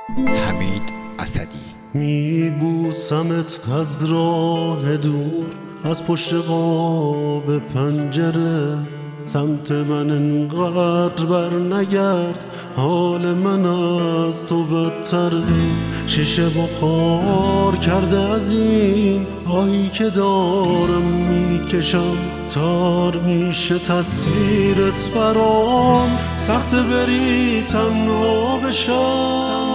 حمید اسدی. میبوسمت از راه دور، از پشت قاب پنجره، سمت من انقدر بر نگرد، حال من از تو بدتره. شیشه بخار کرده از این آهی که دارم میکشم، تار میشه تصویرت برام، سخت بری تنها بشم.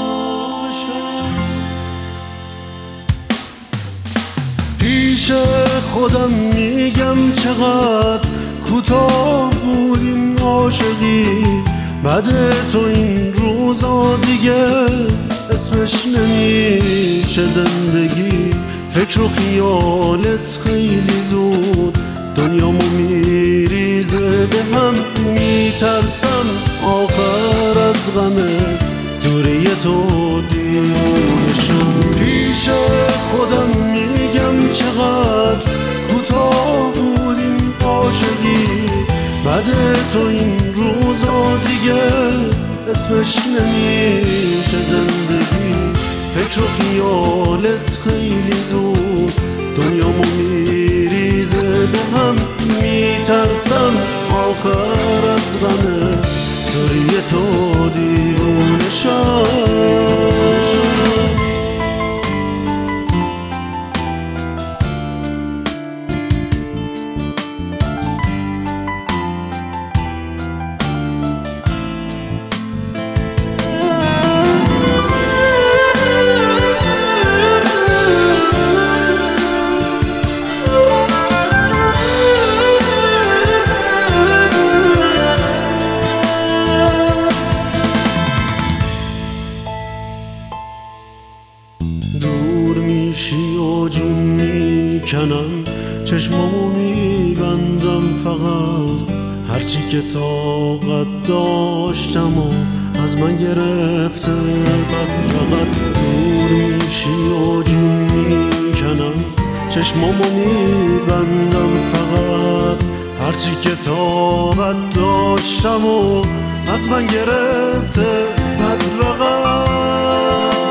پیش خودم میگم چقدر کوتاه بود این عاشقی، بعد تو این روزا دیگه اسمش نمیشه زندگی. فکر و خیالت خیلی زود دنیامو میریزه به هم، میترسم آخر از غمه دوری تو دیوونه شم. پیش خودم میگم چقدر کوتاه بود این عاشقی، بعد تو این روزا دیگه اسمش نمیشه زندگی. فکر و خیالت خیلی زود دنیامو میریزه به هم، میترسم آخر از غمه دوری تو دیوونه شم. دور میشی و جون میکنم، چشمامو میبندم فقط، هرچی که طاقت داشتم و از من گرفته بدرقت. دور میشی و جون میکنم، چشمامو میبندم فقط، هرچی که طاقت داشتم و از من گرفته بدرقت.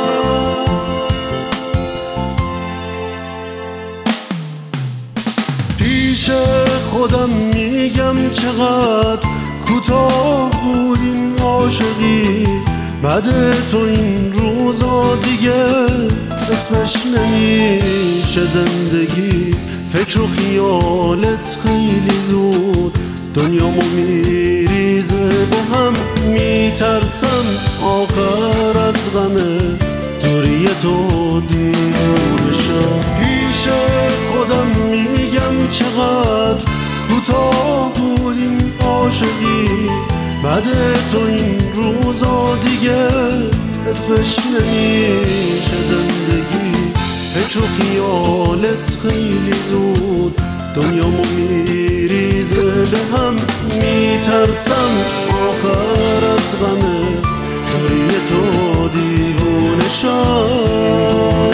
پیش خودم میگم چقدر کوتاه بود این عاشقی، بعد تو این روزا دیگه اسمش نمیشه زندگی. فکر و خیالت خیلی زود دنیامو میریزه به هم، میترسم آخر از غمه دوری تو دیوونه شم. پیش خودم میگم چقدر کوتاه بود این عاشقی، بعد تو این روزا دیگه اسمش نمیشه زندگی. فکر و خیالت خیلی زود دنیامو میریزه به هم، میترسم آخر از غمه دوری تو دیوونه شم.